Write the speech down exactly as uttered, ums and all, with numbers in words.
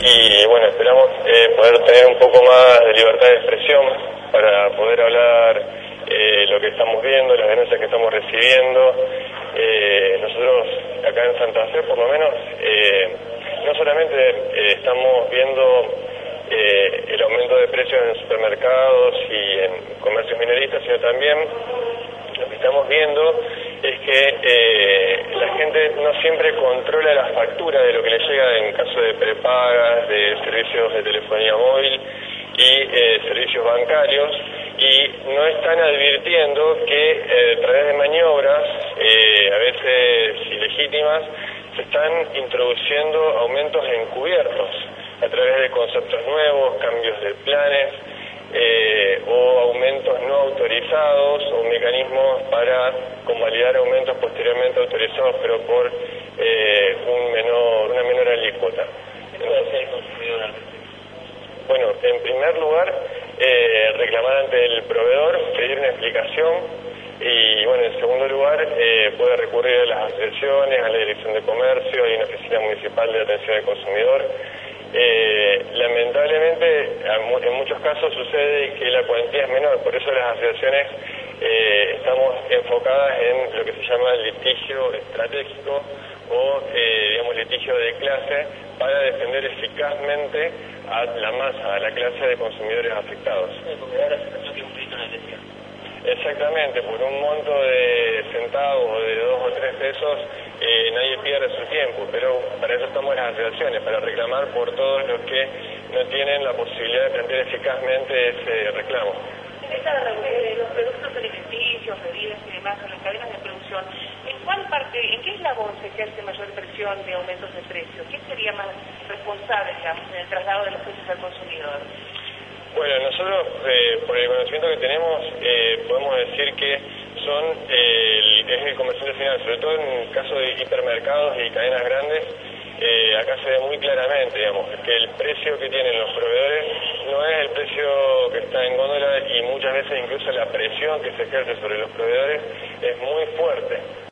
y bueno, esperamos eh, poder tener un poco más de libertad de expresión para poder hablar eh, lo que estamos viendo, las denuncias que estamos recibiendo. Eh, nosotros acá en Santa Fe, por lo menos, eh, no solamente eh, estamos viendo eh, el aumento de precios en supermercados y en comercios minoristas, sino también lo que estamos viendo es que eh, la gente no siempre controla la factura de lo que le llega en caso de prepagas, de servicios de telefonía móvil y eh, servicios bancarios, y no están advirtiendo que eh, a través de maniobras, eh, a veces ilegítimas, se están introduciendo aumentos encubiertos a través de conceptos nuevos, cambios de planes, eh, o aumentos no autorizados, o mecanismos para convalidar aumentos posteriormente autorizados, pero por eh, un menor, una menor alícuota. ¿Qué puede hacer el consumidor? Bueno, en primer lugar, eh, reclamar ante el proveedor, pedir una explicación, y bueno, en segundo lugar, eh, puede recurrir a las asociaciones, a la Dirección de Comercio, hay una oficina municipal de atención al consumidor. Eh, lamentablemente, en muchos casos sucede que la cuantía es menor, por eso las asociaciones eh, estamos enfocadas en lo que se llama litigio estratégico o, eh, digamos, litigio de clase, para defender eficazmente a la masa, a la clase de consumidores afectados. Sí, porque ahora se pensó que un crédito en el desierto. Exactamente, por un monto de centavos, de dos o tres pesos, eh, nadie pierde su tiempo, pero para eso estamos en las asociaciones, para reclamar por todos los que no tienen la posibilidad de plantear eficazmente ese reclamo. En esta de los productos alimenticios, bebidas y demás, en las cadenas de producción, ¿en cuál parte, en qué eslabón se ejerce mayor presión de aumentos de precios? ¿Quién sería más responsable, digamos, en el traslado de los precios al consumidor? Bueno, nosotros, eh, por el conocimiento que tenemos, eh, podemos decir que son eh, el, es el comerciante final, sobre todo en el caso de hipermercados y cadenas grandes. Eh, acá se ve muy claramente, digamos, que el precio que tienen los proveedores no es el precio que está en góndola, y muchas veces incluso la presión que se ejerce sobre los proveedores es muy fuerte.